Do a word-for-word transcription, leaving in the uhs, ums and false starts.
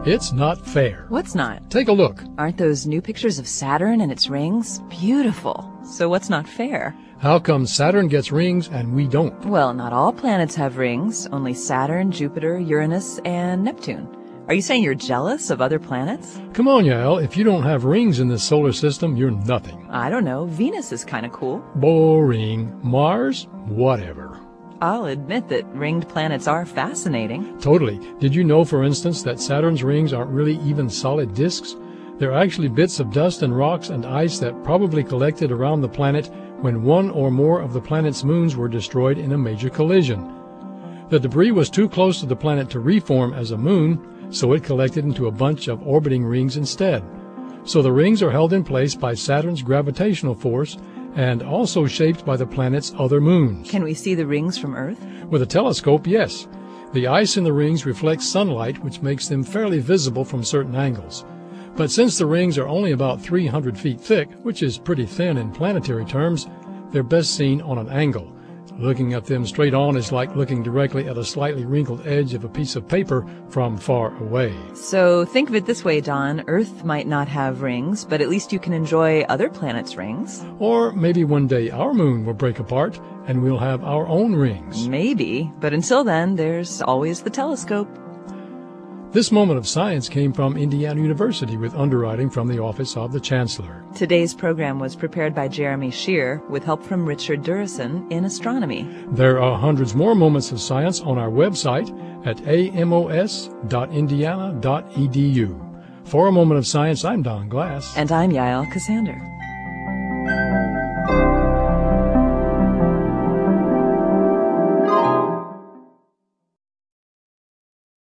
It's not fair. What's not? Take a look. Aren't those new pictures of Saturn and its rings beautiful? So what's not fair? How come Saturn gets rings and we don't? Well, not all planets have rings. Only Saturn, Jupiter, Uranus, and Neptune. Are you saying you're jealous of other planets? Come on, Yael. If you don't have rings in this solar system, you're nothing. I don't know. Venus is kind of cool. Boring. Mars? Whatever. I'll admit that ringed planets are fascinating. Totally. Did you know, for instance, that Saturn's rings aren't really even solid disks? They're actually bits of dust and rocks and ice that probably collected around the planet when one or more of the planet's moons were destroyed in a major collision. The debris was too close to the planet to reform as a moon, so it collected into a bunch of orbiting rings instead. So the rings are held in place by Saturn's gravitational force and also shaped by the planet's other moons. Can we see the rings from Earth? With a telescope, yes. The ice in the rings reflects sunlight, which makes them fairly visible from certain angles. But since the rings are only about three hundred feet thick, which is pretty thin in planetary terms, they're best seen on an angle. Looking at them straight on is like looking directly at a slightly wrinkled edge of a piece of paper from far away. So think of it this way, Don. Earth might not have rings, but at least you can enjoy other planets' rings. Or maybe one day our moon will break apart and we'll have our own rings. Maybe, but until then, there's always the telescope. This moment of science came from Indiana University with underwriting from the Office of the Chancellor. Today's program was prepared by Jeremy Shear with help from Richard Durison in astronomy. There are hundreds more moments of science on our website at a m o s dot indiana dot e d u. For A Moment of Science, I'm Don Glass. And I'm Yael Cassander.